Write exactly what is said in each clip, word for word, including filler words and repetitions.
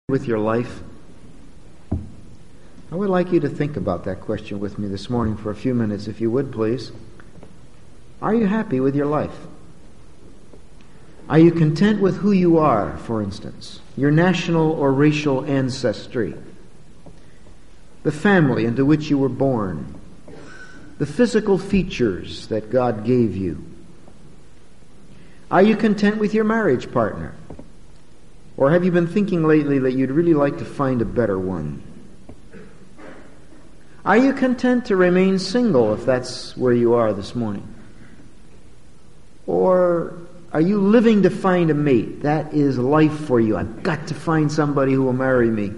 with your life? I would like you to think about that question with me this morning for a few minutes, if you would, please. Are you happy with your life? Are you content with who you are, for instance, your national or racial ancestry, the family into which you were born, the physical features that God gave you? Are you content with your marriage partner? Or have you been thinking lately that you'd really like to find a better one? Are you content to remain single if that's where you are this morning? Or are you living to find a mate? That is life for you. I've got to find somebody who will marry me.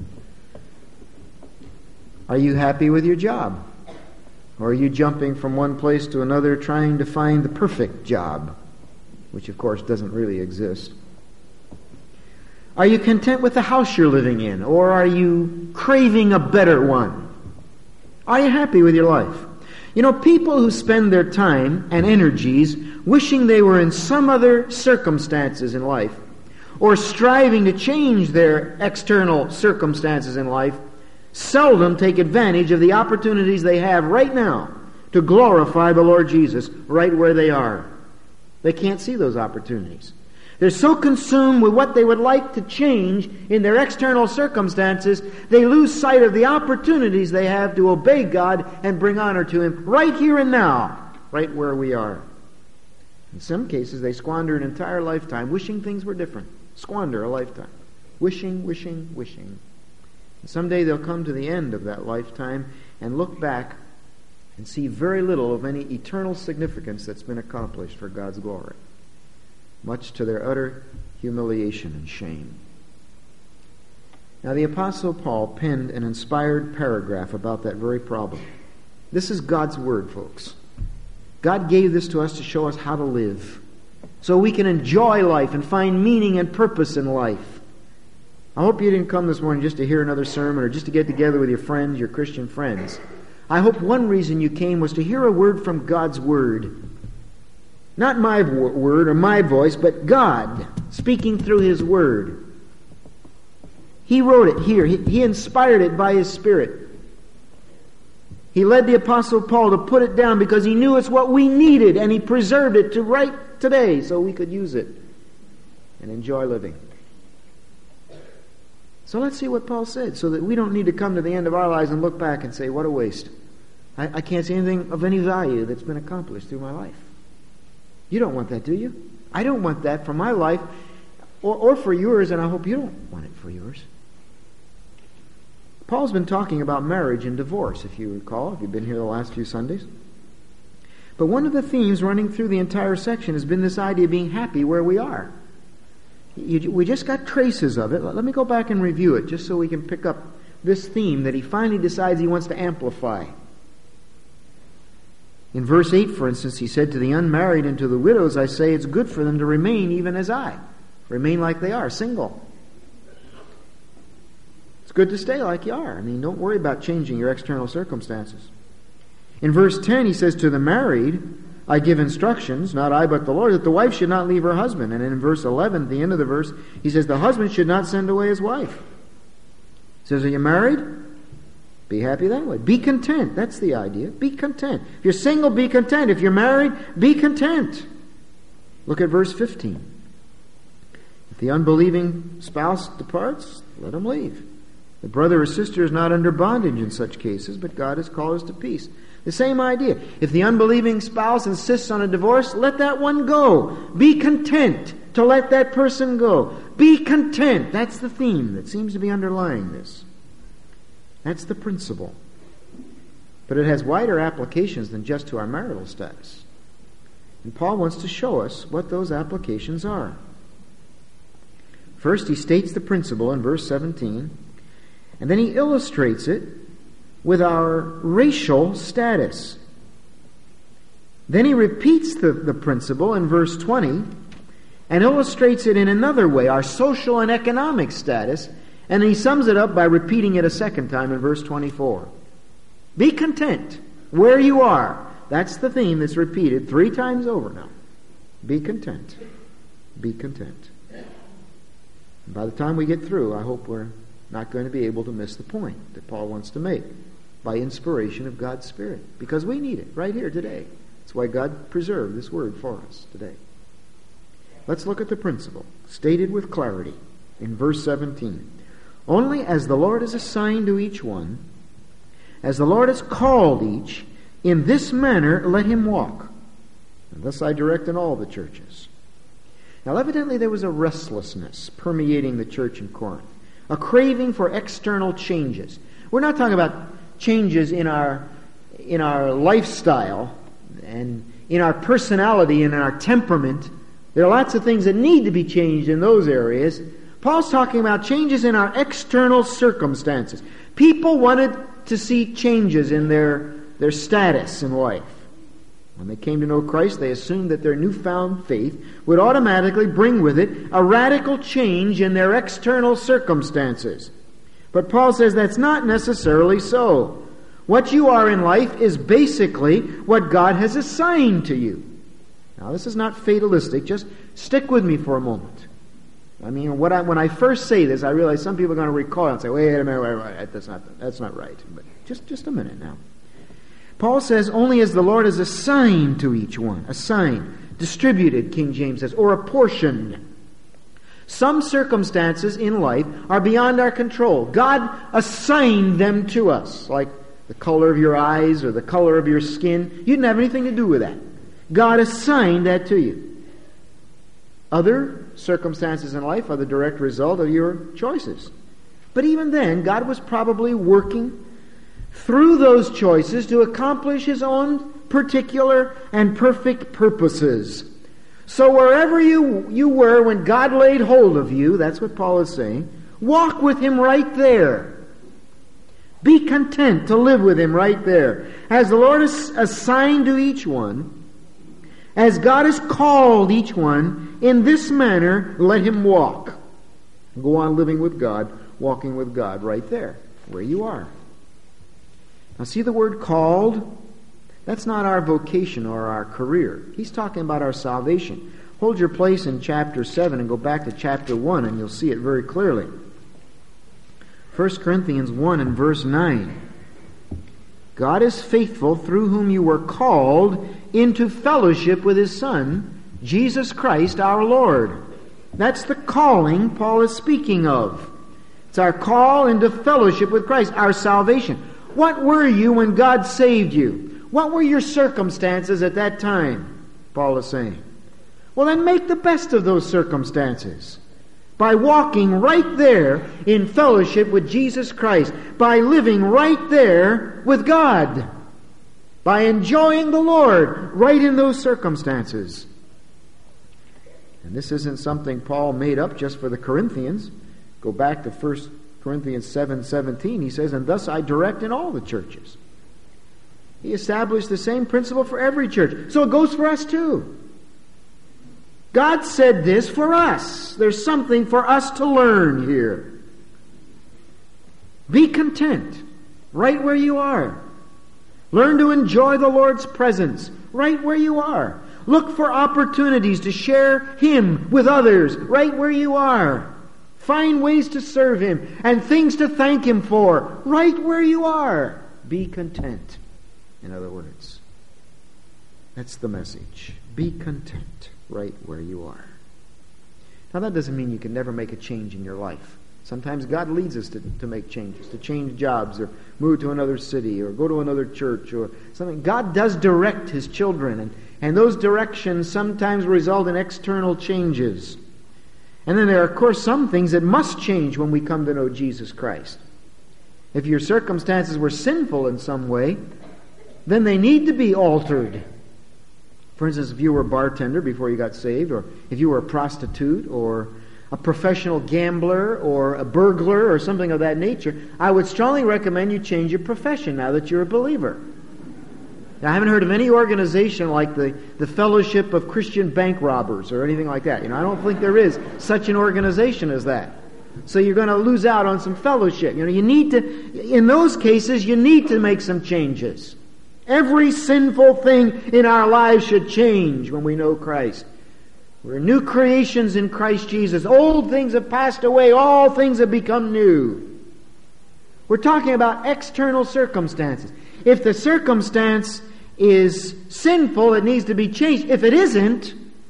Are you happy with your job? Or are you jumping from one place to another trying to find the perfect job, which of course doesn't really exist? Are you content with the house you're living in, or are you craving a better one? Are you happy with your life? You know, people who spend their time and energies wishing they were in some other circumstances in life, or striving to change their external circumstances in life, seldom take advantage of the opportunities they have right now to glorify the Lord Jesus right where they are. They can't see those opportunities. They're so consumed with what they would like to change in their external circumstances, they lose sight of the opportunities they have to obey God and bring honor to Him right here and now, right where we are. In some cases, they squander an entire lifetime wishing things were different. Squander a lifetime. Wishing, wishing, wishing. And someday they'll come to the end of that lifetime and look back and see very little of any eternal significance that's been accomplished for God's glory, much to their utter humiliation and shame. Now, the Apostle Paul penned an inspired paragraph about that very problem. This is God's Word, folks. God gave this to us to show us how to live, so we can enjoy life and find meaning and purpose in life. I hope you didn't come this morning just to hear another sermon or just to get together with your friends, your Christian friends. I hope one reason you came was to hear a word from God's Word. Not my word or my voice, but God speaking through His Word. He wrote it here. He, he inspired it by His Spirit. He led the Apostle Paul to put it down because he knew it's what we needed, and he preserved it to write today so we could use it and enjoy living. So let's see what Paul said, so that we don't need to come to the end of our lives and look back and say, what a waste. I, I can't see anything of any value that's been accomplished through my life. You don't want that, do you? I don't want that for my life or, or for yours, and I hope you don't want it for yours. Paul's been talking about marriage and divorce, if you recall, if you've been here the last few Sundays. But one of the themes running through the entire section has been this idea of being happy where we are. You, we just got traces of it. Let, let me go back and review it, just so we can pick up this theme that he finally decides he wants to amplify. In verse eight, for instance, he said, to the unmarried and to the widows, I say it's good for them to remain even as I. Remain like they are, single. It's good to stay like you are. I mean, don't worry about changing your external circumstances. In verse ten, he says, to the married, I give instructions, not I but the Lord, that the wife should not leave her husband. And in verse eleven, at the end of the verse, he says, the husband should not send away his wife. He says, are you married? Be happy that way. Be content. That's the idea. Be content. If you're single, be content. If you're married, be content. Look at verse fifteen. If the unbelieving spouse departs, let him leave. The brother or sister is not under bondage in such cases, but God has called us to peace. The same idea. If the unbelieving spouse insists on a divorce, let that one go. Be content to let that person go. Be content. That's the theme that seems to be underlying this. That's the principle. But it has wider applications than just to our marital status. And Paul wants to show us what those applications are. First, he states the principle in verse seventeen, and then he illustrates it with our racial status. Then he repeats the, the principle in verse twenty and illustrates it in another way, our social and economic status. And he sums it up by repeating it a second time in verse twenty-four. Be content where you are. That's the theme that's repeated three times over now. Be content. Be content. And by the time we get through, I hope we're not going to be able to miss the point that Paul wants to make by inspiration of God's Spirit, because we need it right here today. That's why God preserved this word for us today. Let's look at the principle, stated with clarity in verse seventeen. Only as the Lord has assigned to each one, as the Lord has called each, in this manner let him walk. And thus I direct in all the churches. Now evidently there was a restlessness permeating the church in Corinth, a craving for external changes. We're not talking about changes in our in our lifestyle and in our personality and in our temperament. There are lots of things that need to be changed in those areas. Paul's talking about changes in our external circumstances. People wanted to see changes in their, their status in life. When they came to know Christ, they assumed that their newfound faith would automatically bring with it a radical change in their external circumstances. But Paul says that's not necessarily so. What you are in life is basically what God has assigned to you. Now, this is not fatalistic. Just stick with me for a moment. I mean, what I, when I first say this, I realize some people are going to recoil and say, wait a minute, wait, wait, wait, that's not, that's not right. But just, just a minute now. Paul says, only as the Lord has assigned to each one, assigned, distributed, King James says, or apportioned. Some circumstances in life are beyond our control. God assigned them to us, like the color of your eyes or the color of your skin. You didn't have anything to do with that. God assigned that to you. Other circumstances in life are the direct result of your choices. But even then, God was probably working through those choices to accomplish His own particular and perfect purposes. So wherever you, you were when God laid hold of you, that's what Paul is saying, walk with Him right there. Be content to live with Him right there. As the Lord has assigned to each one, as God has called each one, in this manner let him walk. Go on living with God, walking with God right there, where you are. Now see the word called? That's not our vocation or our career. He's talking about our salvation. Hold your place in chapter seven and go back to chapter one and you'll see it very clearly. First Corinthians one and verse nine. God is faithful, through whom you were called into fellowship with His Son, Jesus Christ our Lord. That's the calling Paul is speaking of. It's our call into fellowship with Christ, our salvation. What were you when God saved you? What were your circumstances at that time? Paul is saying. Well, then make the best of those circumstances by walking right there in fellowship with Jesus Christ, by living right there with God, by enjoying the Lord right in those circumstances. And this isn't something Paul made up just for the Corinthians. Go back to First Corinthians seven seventeen. He says, and thus I direct in all the churches. He established the same principle for every church. So it goes for us too. God said this for us. There's something for us to learn here. Be content right where you are. Learn to enjoy the Lord's presence right where you are. Look for opportunities to share Him with others right where you are. Find ways to serve Him and things to thank Him for right where you are. Be content, in other words. That's the message. Be content right where you are. Now that doesn't mean you can never make a change in your life. Sometimes God leads us to, to make changes, to change jobs or move to another city or go to another church or something. God does direct His children, and, and those directions sometimes result in external changes. And then there are, of course, some things that must change when we come to know Jesus Christ. If your circumstances were sinful in some way, then they need to be altered. For instance, if you were a bartender before you got saved, or if you were a prostitute, or a professional gambler, or a burglar, or something of that nature, I would strongly recommend you change your profession now that you're a believer. Now, I haven't heard of any organization like the, the Fellowship of Christian Bank Robbers or anything like that. You know, I don't think there is such an organization as that. So you're going to lose out on some fellowship. You know, you need to, in those cases, you need to make some changes. Every sinful thing in our lives should change when we know Christ. We're new creations in Christ Jesus. Old things have passed away. All things have become new. We're talking about external circumstances. If the circumstance is sinful, it needs to be changed. If it isn't,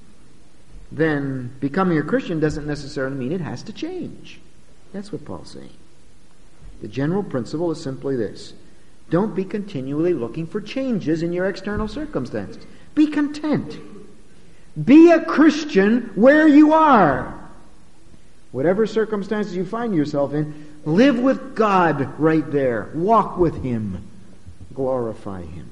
then becoming a Christian doesn't necessarily mean it has to change. That's what Paul's saying. The general principle is simply this. Don't be continually looking for changes in your external circumstances. Be content. Be a Christian where you are. Whatever circumstances you find yourself in, live with God right there. Walk with Him. Glorify Him.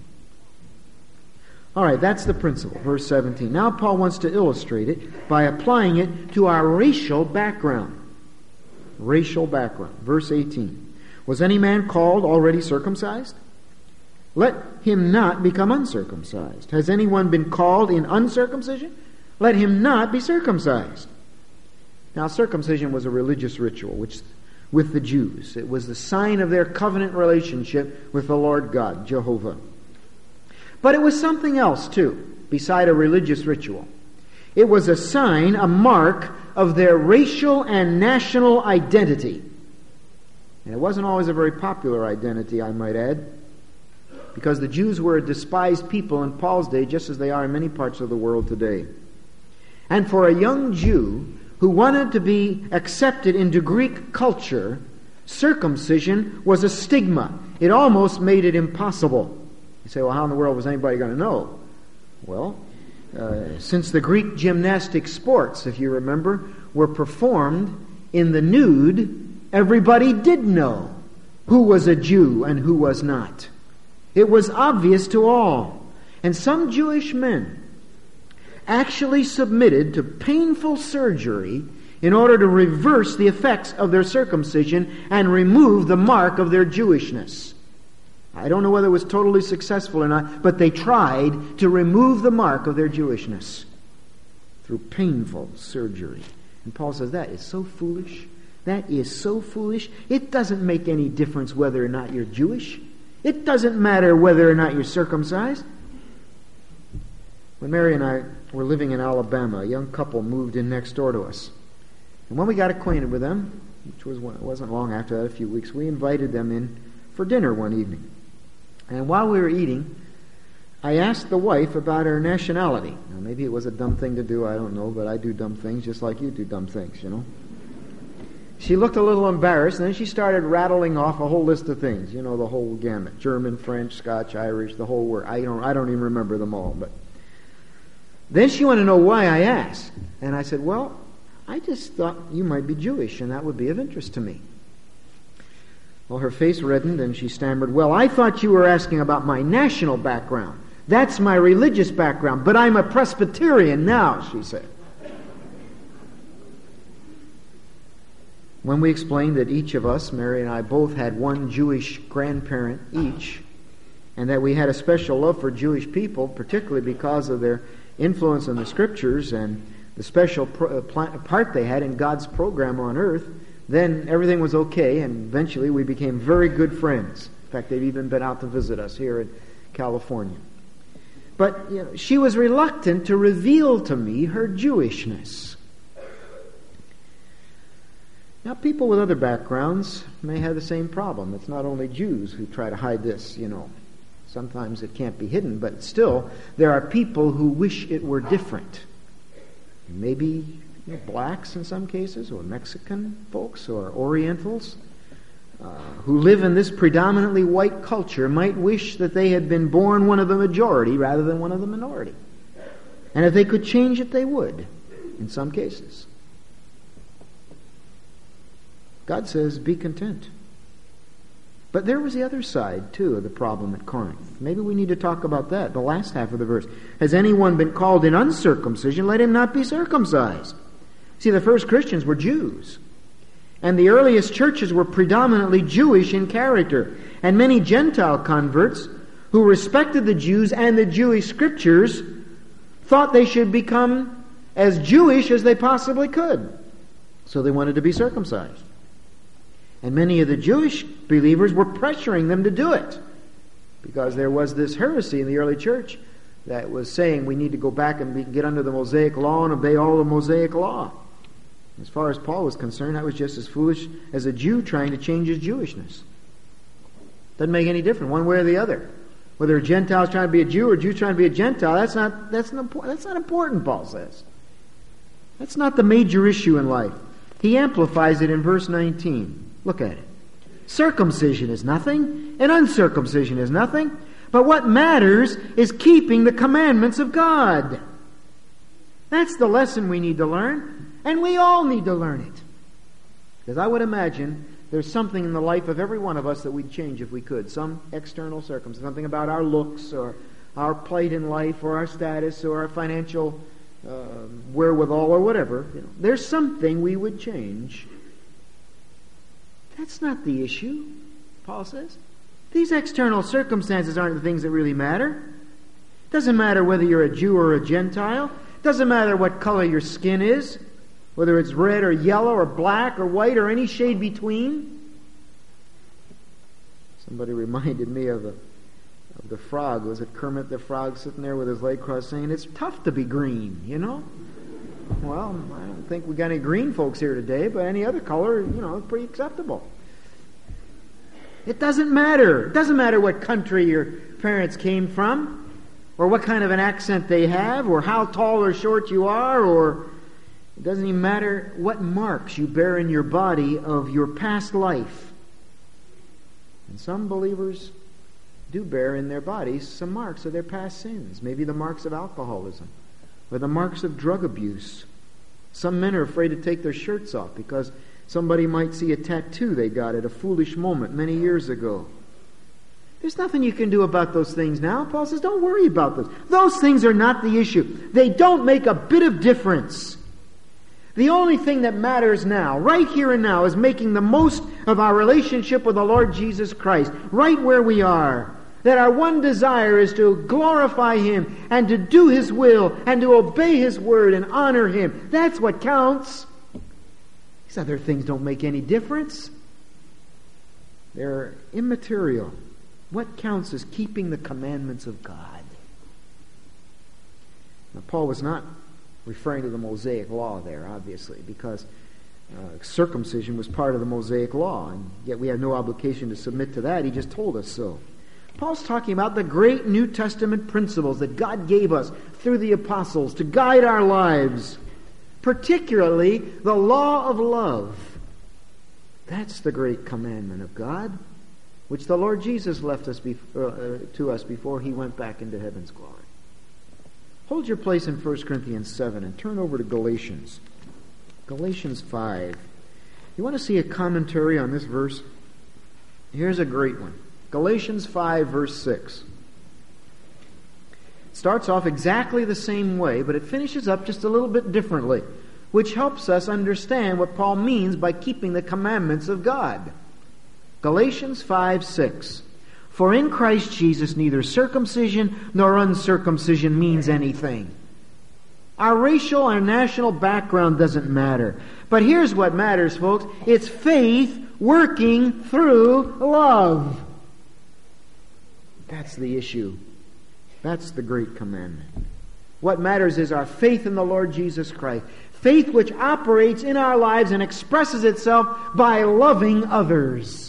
All right, that's the principle, verse seventeen. Now Paul wants to illustrate it by applying it to our racial background. Racial background. Verse eighteen. Was any man called already circumcised? Let him not become uncircumcised. Has anyone been called in uncircumcision? Let him not be circumcised. Now, circumcision was a religious ritual which, with the Jews. It was the sign of their covenant relationship with the Lord God, Jehovah. But it was something else, too, beside a religious ritual. It was a sign, a mark of their racial and national identity. And it wasn't always a very popular identity, I might add, because the Jews were a despised people in Paul's day, just as they are in many parts of the world today. And for a young Jew who wanted to be accepted into Greek culture, circumcision was a stigma. It almost made it impossible. You say, well, how in the world was anybody going to know? Well, uh, since the Greek gymnastic sports, if you remember, were performed in the nude, everybody did know who was a Jew and who was not. It was obvious to all. And some Jewish men actually submitted to painful surgery in order to reverse the effects of their circumcision and remove the mark of their Jewishness. I don't know whether it was totally successful or not, but they tried to remove the mark of their Jewishness through painful surgery. And Paul says that is so foolish. That is so foolish. It doesn't make any difference whether or not you're Jewish. It doesn't matter whether or not you're circumcised. When Mary and I were living in Alabama, a young couple moved in next door to us. And when we got acquainted with them, which was it wasn't long after that, a few weeks, we invited them in for dinner one evening. And while we were eating, I asked the wife about her nationality. Now, maybe it was a dumb thing to do, I don't know, but I do dumb things just like you do dumb things, you know. She looked a little embarrassed, and then she started rattling off a whole list of things. You know, the whole gamut. German, French, Scotch, Irish, the whole word. I don't I don't even remember them all. But then she wanted to know why I asked. And I said, well, I just thought you might be Jewish, and that would be of interest to me. Well, her face reddened, and she stammered, well, I thought you were asking about my national background. That's my religious background, but I'm a Presbyterian now, she said. When we explained that each of us, Mary and I, both had one Jewish grandparent each, and that we had a special love for Jewish people, particularly because of their influence in the Scriptures and the special pro- part they had in God's program on earth, then everything was okay, and eventually we became very good friends. In fact, they've even been out to visit us here in California. But you know, she was reluctant to reveal to me her Jewishness. Now, people with other backgrounds may have the same problem. It's not only Jews who try to hide this, you know. Sometimes it can't be hidden, but still, there are people who wish it were different. Maybe you know, blacks in some cases, or Mexican folks, or Orientals, uh, who live in this predominantly white culture might wish that they had been born one of the majority rather than one of the minority. And if they could change it, they would, in some cases. God says, be content. But there was the other side, too, of the problem at Corinth. Maybe we need to talk about that, the last half of the verse. Has anyone been called in uncircumcision? Let him not be circumcised. See, the first Christians were Jews. And the earliest churches were predominantly Jewish in character. And many Gentile converts who respected the Jews and the Jewish Scriptures thought they should become as Jewish as they possibly could. So they wanted to be circumcised. And many of the Jewish believers were pressuring them to do it, because there was this heresy in the early church that was saying we need to go back and be, get under the Mosaic law and obey all the Mosaic law. As far as Paul was concerned, that was just as foolish as a Jew trying to change his Jewishness. Doesn't make any difference one way or the other. Whether a Gentile's trying to be a Jew or a Jew's trying to be a Gentile, that's not that's not that's not important, Paul says. That's not the major issue in life. He amplifies it in verse nineteen. Look at it. Circumcision is nothing, and uncircumcision is nothing, but what matters is keeping the commandments of God. That's the lesson we need to learn, and we all need to learn it. Because I would imagine there's something in the life of every one of us that we'd change if we could. Some external circumstance, something about our looks or our plight in life or our status or our financial uh, wherewithal or whatever. You know, there's something we would change. That's not the issue, Paul says. These external circumstances aren't the things that really matter. It doesn't matter whether you're a Jew or a Gentile. It doesn't matter what color your skin is. Whether it's red or yellow or black or white or any shade between. Somebody reminded me of, a, of the frog. Was it Kermit the Frog sitting there with his leg crossed saying, it's tough to be green, you know? Well, I don't think we got any green folks here today, but any other color, you know, is pretty acceptable. It doesn't matter. It doesn't matter what country your parents came from, or what kind of an accent they have, or how tall or short you are, or it doesn't even matter what marks you bear in your body of your past life. And some believers do bear in their bodies some marks of their past sins. Maybe the marks of alcoholism or the marks of drug abuse. Some men are afraid to take their shirts off because somebody might see a tattoo they got at a foolish moment many years ago. There's nothing you can do about those things now. Paul says, don't worry about those. Those things are not the issue. They don't make a bit of difference. The only thing that matters now, right here and now, is making the most of our relationship with the Lord Jesus Christ, right where we are. That our one desire is to glorify Him and to do His will and to obey His word and honor Him. That's what counts. These other things don't make any difference. They're immaterial. What counts is keeping the commandments of God. Now, Paul was not referring to the Mosaic law there, obviously, because uh, circumcision was part of the Mosaic law, and yet we have no obligation to submit to that. He just told us so. Paul's talking about the great New Testament principles that God gave us through the apostles to guide our lives, particularly the law of love. That's the great commandment of God, which the Lord Jesus left us bef- uh, to us before He went back into heaven's glory. Hold your place in First Corinthians seven and turn over to Galatians. Galatians five. You want to see a commentary on this verse? Here's a great one. Galatians five, verse six. It starts off exactly the same way, but it finishes up just a little bit differently, which helps us understand what Paul means by keeping the commandments of God. Galatians five, six. For in Christ Jesus neither circumcision nor uncircumcision means anything. Our racial or national background doesn't matter. But here's what matters, folks. It's faith working through love. That's the issue. That's the great commandment. What matters is our faith in the Lord Jesus Christ. Faith which operates in our lives and expresses itself by loving others.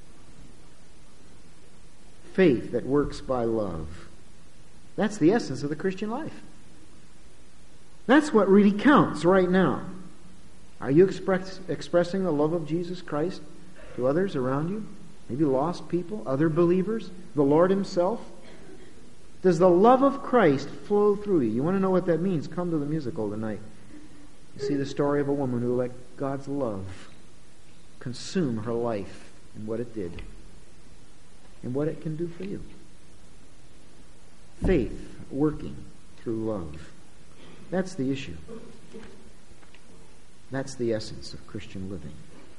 Faith that works by love. That's the essence of the Christian life. That's what really counts right now. Are you express, expressing the love of Jesus Christ to others around you? Maybe lost people, other believers, the Lord Himself? Does the love of Christ flow through you? You want to know what that means? Come to the musical tonight. You see the story of a woman who let God's love consume her life and what it did. And what it can do for you. Faith working through love. That's the issue. That's the essence of Christian living.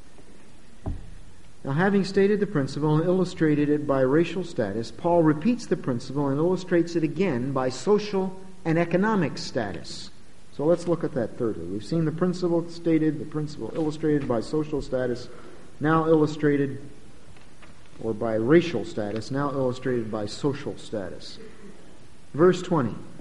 Now, having stated the principle and illustrated it by racial status, Paul repeats the principle and illustrates it again by social and economic status. So let's look at that thirdly. We've seen the principle stated, the principle illustrated by social status, now illustrated or by racial status, now illustrated by social status. Verse twenty.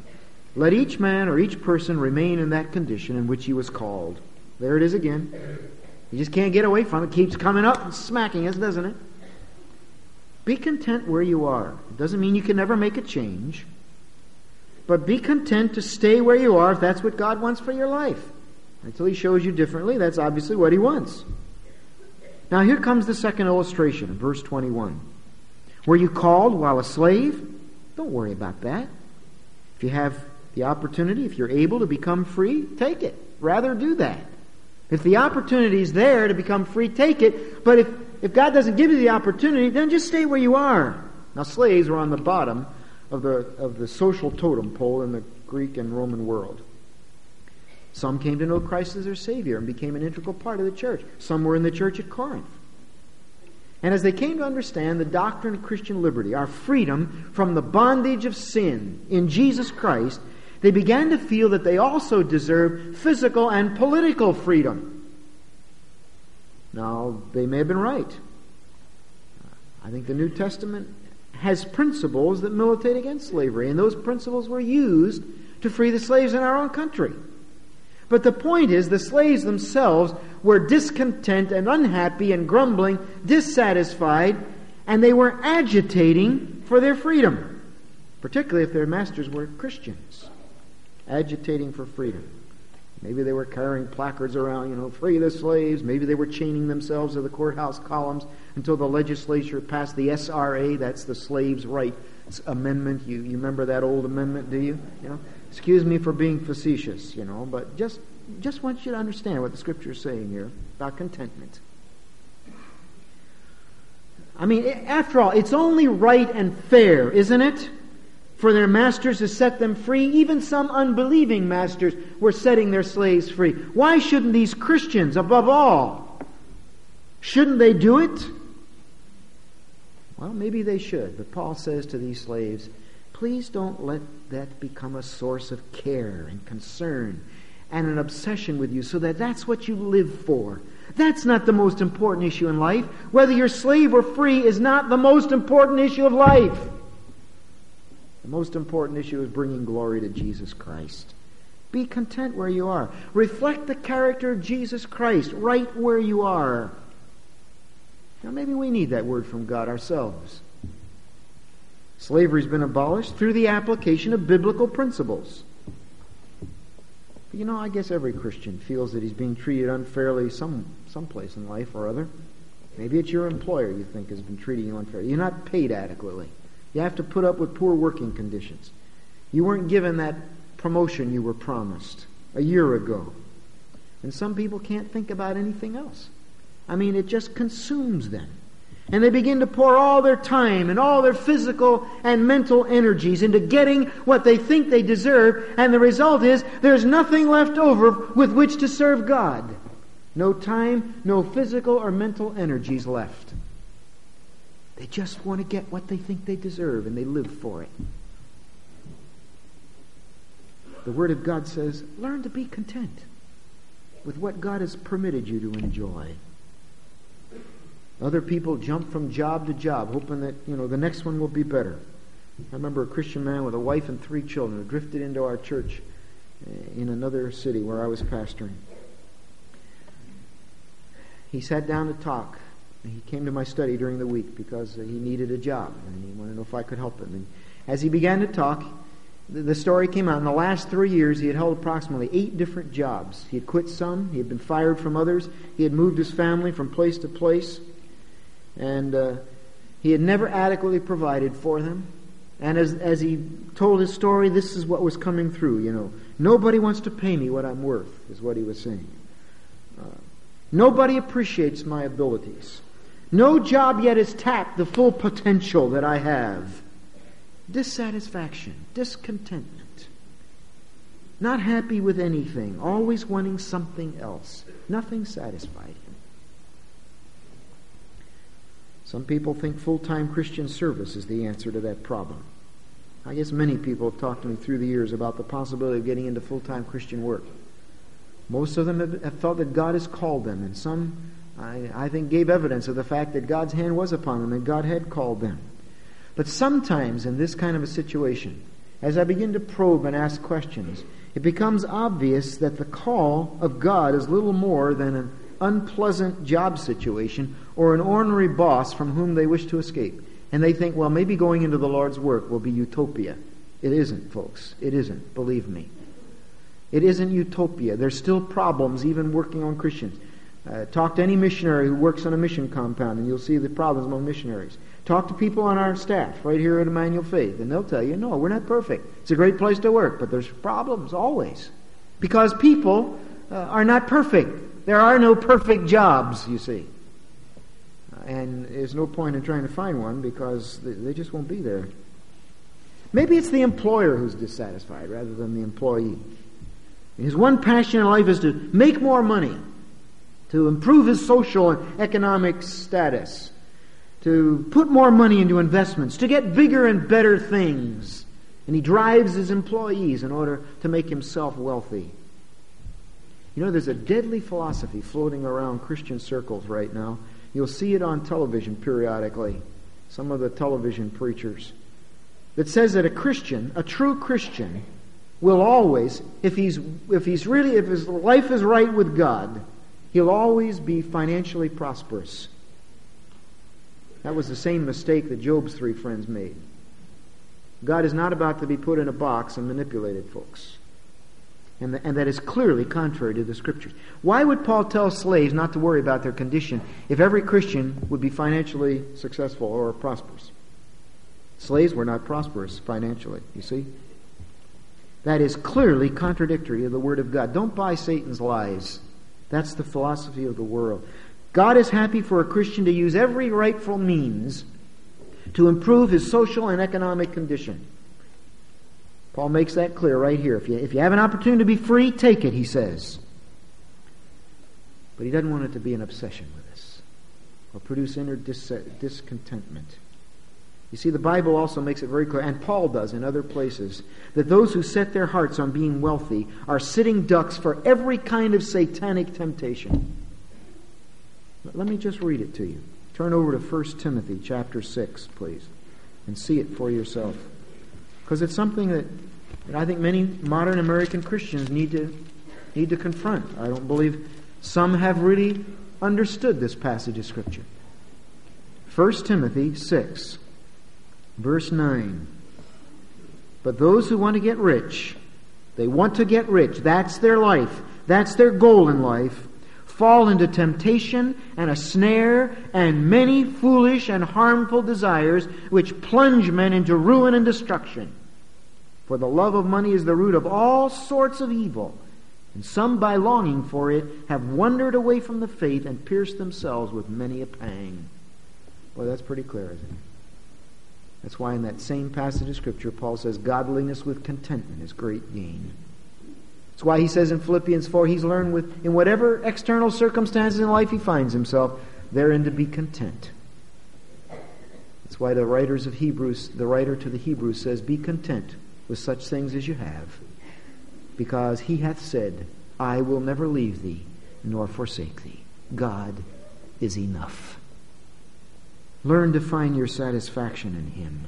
Let each man or each person remain in that condition in which he was called. There it is again. You just can't get away from it. It keeps coming up and smacking us, doesn't it? Be content where you are. It doesn't mean you can never make a change. But be content to stay where you are if that's what God wants for your life. Until He shows you differently, that's obviously what He wants. Now here comes the second illustration in verse twenty-one. Were you called while a slave? Don't worry about that. If you have the opportunity, if you're able to become free, take it. Rather do that. If the opportunity is there to become free, take it. But if, if God doesn't give you the opportunity, then just stay where you are. Now slaves were on the bottom of the, of the social totem pole in the Greek and Roman world. Some came to know Christ as their Savior and became an integral part of the church. Some were in the church at Corinth. And as they came to understand the doctrine of Christian liberty, our freedom from the bondage of sin in Jesus Christ, they began to feel that they also deserved physical and political freedom. Now, they may have been right. I think the New Testament has principles that militate against slavery, and those principles were used to free the slaves in our own country. But the point is, the slaves themselves were discontent and unhappy and grumbling, dissatisfied, and they were agitating for their freedom, particularly if their masters were Christians. Agitating for freedom. Maybe they were carrying placards around, you know, free the slaves. Maybe they were chaining themselves to the courthouse columns until the legislature passed the S R A, that's the Slaves' Rights Amendment. You, you remember that old amendment, do you? You know, excuse me for being facetious, you know, but just, just want you to understand what the Scripture is saying here about contentment. I mean, after all, it's only right and fair, isn't it, for their masters to set them free? Even some unbelieving masters were setting their slaves free. Why shouldn't these Christians, above all, shouldn't they do it? Well, maybe they should. But Paul says to these slaves, please don't let that become a source of care and concern and an obsession with you so that that's what you live for. That's not the most important issue in life. Whether you're slave or free is not the most important issue of life. The most important issue is bringing glory to Jesus Christ. Be content where you are. Reflect the character of Jesus Christ right where you are. Now maybe we need that word from God ourselves. Slavery's been abolished through the application of biblical principles. But you know, I guess every Christian feels that he's being treated unfairly some someplace in life or other. Maybe it's your employer you think has been treating you unfairly. You're not paid adequately. You have to put up with poor working conditions. You weren't given that promotion you were promised a year ago. And some people can't think about anything else. I mean, it just consumes them. And they begin to pour all their time and all their physical and mental energies into getting what they think they deserve. And the result is there's nothing left over with which to serve God. No time, no physical or mental energies left. They just want to get what they think they deserve, and they live for it. The Word of God says, learn to be content with what God has permitted you to enjoy. Other people jump from job to job, hoping that, you know, the next one will be better. I remember a Christian man with a wife and three children who drifted into our church in another city where I was pastoring. He sat down to talk. He came to my study during the week because he needed a job, and he wanted to know if I could help him. And as he began to talk, the story came out. In the last three years, he had held approximately eight different jobs. He had quit some. He had been fired from others. He had moved his family from place to place. And uh, he had never adequately provided for them. And as, as he told his story, this is what was coming through, you know. Nobody wants to pay me what I'm worth, is what he was saying. Uh, nobody appreciates my abilities. No job yet has tapped the full potential that I have. Dissatisfaction, discontentment. Not happy with anything, always wanting something else. Nothing satisfied him. Some people think full-time Christian service is the answer to that problem. I guess many people have talked to me through the years about the possibility of getting into full-time Christian work. Most of them have, have felt that God has called them, and some, I, I think, gave evidence of the fact that God's hand was upon them and God had called them. But sometimes in this kind of a situation, as I begin to probe and ask questions, it becomes obvious that the call of God is little more than an unpleasant job situation or an ornery boss from whom they wish to escape. And they think, well, maybe going into the Lord's work will be utopia. It isn't, folks. It isn't. Believe me. It isn't utopia. There's still problems even working on Christians. Uh, talk to any missionary who works on a mission compound and you'll see the problems among missionaries. Talk to people on our staff right here at Emmanuel Faith and they'll tell you, no, we're not perfect. It's a great place to work, but there's problems always. Because people uh, are not perfect. There are no perfect jobs, you see. Uh, and there's no point in trying to find one because they, they just won't be there. Maybe it's the employer who's dissatisfied rather than the employee. His one passion in life is to make more money, to improve his social and economic status, to put more money into investments, to get bigger and better things. And he drives his employees in order to make himself wealthy. You know, there's a deadly philosophy floating around Christian circles right now. You'll see it on television periodically, some of the television preachers, that says that a Christian, a true Christian, will always, if he's if he's really, if his life is right with God, he'll always be financially prosperous. That was the same mistake that Job's three friends made. God is not about to be put in a box and manipulated, folks. And, the, and that is clearly contrary to the Scriptures. Why would Paul tell slaves not to worry about their condition if every Christian would be financially successful or prosperous? Slaves were not prosperous financially, you see. That is clearly contradictory to the Word of God. Don't buy Satan's lies. That's the philosophy of the world. God is happy for a Christian to use every rightful means to improve his social and economic condition. Paul makes that clear right here. If you, if you have an opportunity to be free, take it, he says. But he doesn't want it to be an obsession with us or produce inner dis- discontentment. You see, the Bible also makes it very clear, and Paul does in other places, that those who set their hearts on being wealthy are sitting ducks for every kind of satanic temptation. Let me just read it to you. Turn over to First Timothy chapter six, please, and see it for yourself. Because it's something that, that I think many modern American Christians need to need to confront. I don't believe some have really understood this passage of Scripture. First Timothy six, verse nine. But those who want to get rich, they want to get rich. That's their life. That's their goal in life. Fall into temptation and a snare and many foolish and harmful desires which plunge men into ruin and destruction. For the love of money is the root of all sorts of evil, and some by longing for it have wandered away from the faith and pierced themselves with many a pang. Boy, that's pretty clear, isn't it? That's why in that same passage of Scripture, Paul says, godliness with contentment is great gain. That's why he says in Philippians four, he's learned with in whatever external circumstances in life he finds himself, therein to be content. That's why the writers of Hebrews, the writer to the Hebrews says, be content with such things as you have, because he hath said, I will never leave thee nor forsake thee. God is enough. Learn to find your satisfaction in Him.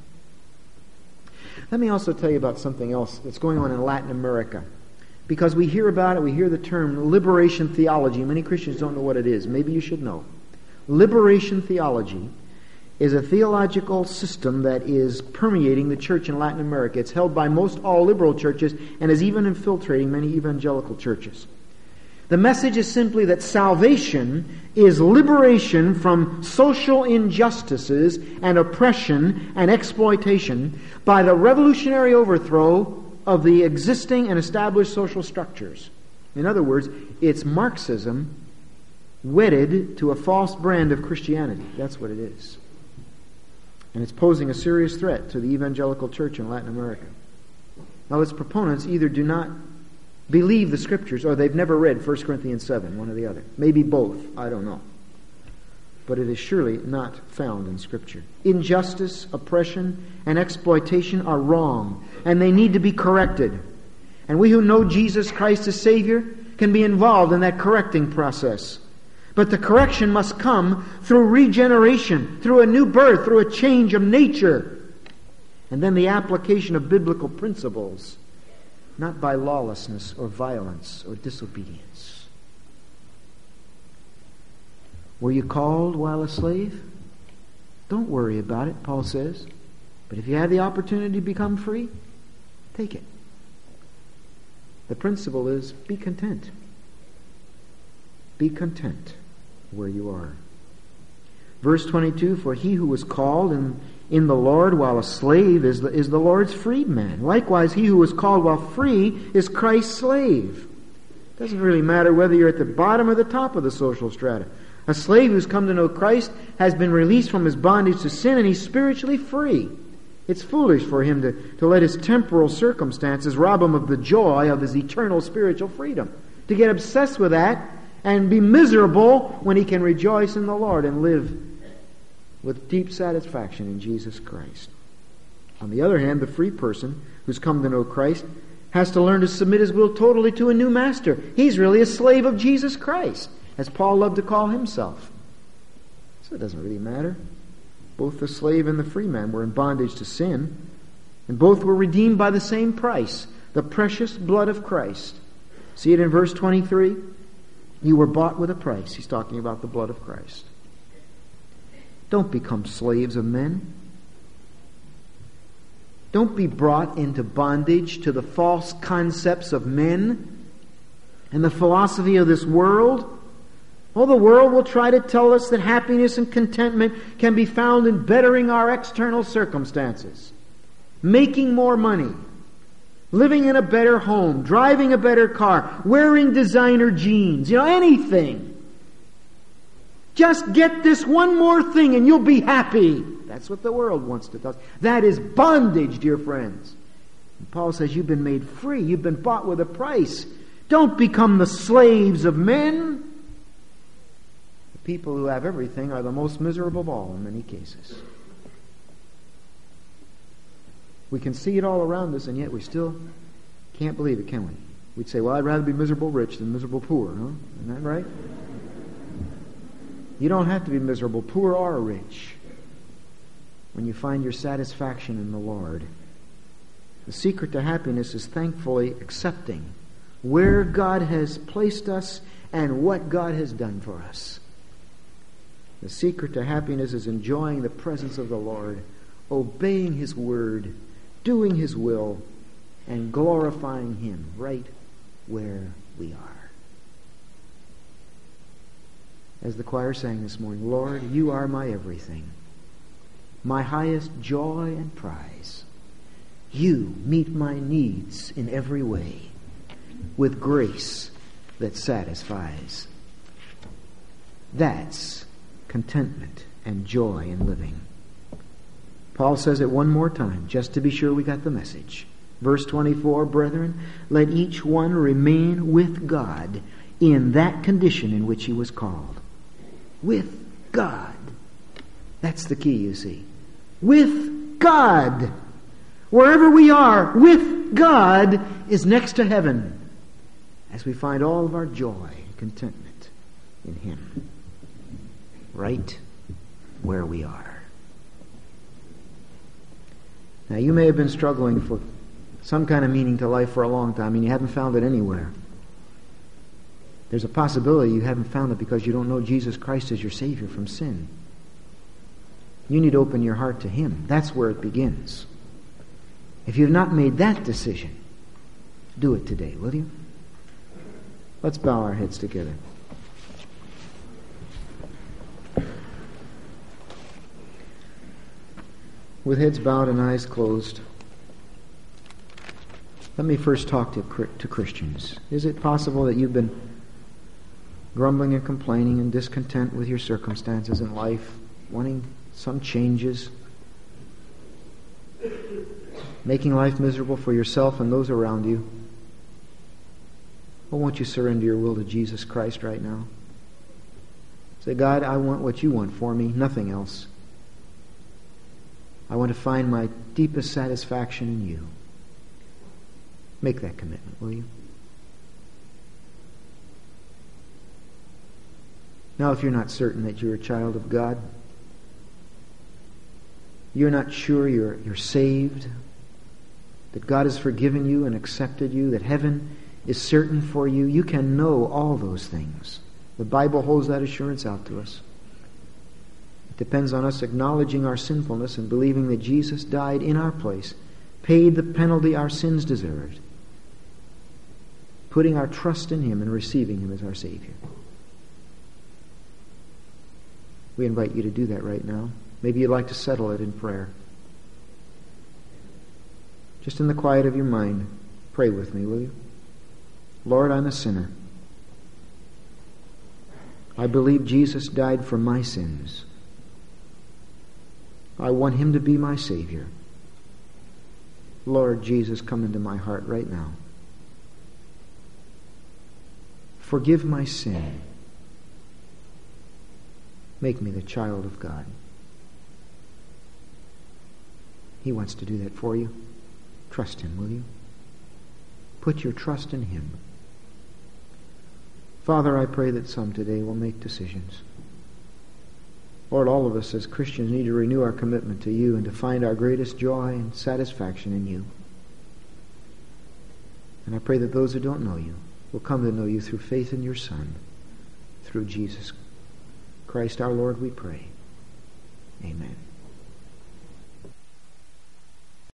Let me also tell you about something else that's going on in Latin America. Because we hear about it, we hear the term liberation theology. Many Christians don't know what it is. Maybe you should know. Liberation theology is a theological system that is permeating the church in Latin America. It's held by most all liberal churches and is even infiltrating many evangelical churches. The message is simply that salvation is liberation from social injustices and oppression and exploitation by the revolutionary overthrow of the existing and established social structures. In other words, it's Marxism wedded to a false brand of Christianity. That's what it is. And it's posing a serious threat to the evangelical church in Latin America. Now, its proponents either do not believe the Scriptures or they've never read First Corinthians seven, one or the other. Maybe both, I don't know. But it is surely not found in Scripture. Injustice, oppression, and exploitation are wrong, and they need to be corrected. And we who know Jesus Christ as Savior can be involved in that correcting process. But the correction must come through regeneration, through a new birth, through a change of nature. And then the application of biblical principles, not by lawlessness or violence or disobedience. Were you called while a slave? Don't worry about it, Paul says. But if you have the opportunity to become free, take it. The principle is be content. Be content where you are. Verse twenty-two, for he who was called in, in the Lord while a slave is the, is the Lord's freedman. Likewise, he who was called while free is Christ's slave. It doesn't really matter whether you're at the bottom or the top of the social strata. A slave who's come to know Christ has been released from his bondage to sin, and he's spiritually free. It's foolish for him to, to let his temporal circumstances rob him of the joy of his eternal spiritual freedom. To get obsessed with that and be miserable when he can rejoice in the Lord and live with deep satisfaction in Jesus Christ. On the other hand, the free person who's come to know Christ has to learn to submit his will totally to a new master. He's really a slave of Jesus Christ, as Paul loved to call himself. So it doesn't really matter. Both the slave and the free man were in bondage to sin, and both were redeemed by the same price, the precious blood of Christ. See it in verse twenty-three? You were bought with a price. He's talking about the blood of Christ. Don't become slaves of men. Don't be brought into bondage to the false concepts of men and the philosophy of this world. Well, the world will try to tell us that happiness and contentment can be found in bettering our external circumstances, making more money, living in a better home, driving a better car, wearing designer jeans, you know, anything. Just get this one more thing and you'll be happy. That's what the world wants to tell us. That is bondage, dear friends. And Paul says you've been made free. You've been bought with a price. Don't become the slaves of men. People who have everything are the most miserable of all in many cases. We can see it all around us, and yet we still can't believe it, can we? We'd say, well, I'd rather be miserable rich than miserable poor, huh? Isn't that right? You don't have to be miserable, poor or rich, when you find your satisfaction in the Lord. The secret to happiness is thankfully accepting where God has placed us and what God has done for us. The secret to happiness is enjoying the presence of the Lord, obeying His word, doing His will, and glorifying Him right where we are. As the choir sang this morning, Lord, you are my everything, my highest joy and prize. You meet my needs in every way with grace that satisfies. That's contentment and joy in living. Paul says it one more time, just to be sure we got the message. Verse twenty-four, brethren, let each one remain with God in that condition in which he was called. With God. That's the key, you see. With God. Wherever we are, with God is next to heaven, as we find all of our joy and contentment in Him. Right where we are. Now, you may have been struggling for some kind of meaning to life for a long time, and you haven't found it anywhere. There's a possibility you haven't found it because you don't know Jesus Christ as your Savior from sin. You need to open your heart to Him. That's where it begins. If you've not made that decision, do it today, will you? Let's bow our heads together. With heads bowed and eyes closed, let me first talk to, to Christians. Is it possible that you've been grumbling and complaining and discontent with your circumstances in life, wanting some changes, making life miserable for yourself and those around you? Well, won't you surrender your will to Jesus Christ right now? Say, God, I want what you want for me, nothing else. I want to find my deepest satisfaction in you. Make that commitment, will you? Now, if you're not certain that you're a child of God, you're not sure you're, you're saved, that God has forgiven you and accepted you, that heaven is certain for you, you can know all those things. The Bible holds that assurance out to us. It depends on us acknowledging our sinfulness and believing that Jesus died in our place, paid the penalty our sins deserved, putting our trust in Him and receiving Him as our Savior. We invite you to do that right now. Maybe you'd like to settle it in prayer. Just in the quiet of your mind, pray with me, will you? Lord, I'm a sinner. I believe Jesus died for my sins. I want Him to be my Savior. Lord Jesus, come into my heart right now. Forgive my sin. Make me the child of God. He wants to do that for you. Trust Him, will you? Put your trust in Him. Father, I pray that some today will make decisions. Lord, all of us as Christians need to renew our commitment to You and to find our greatest joy and satisfaction in You. And I pray that those who don't know You will come to know You through faith in Your Son, through Jesus Christ our Lord, we pray. Amen.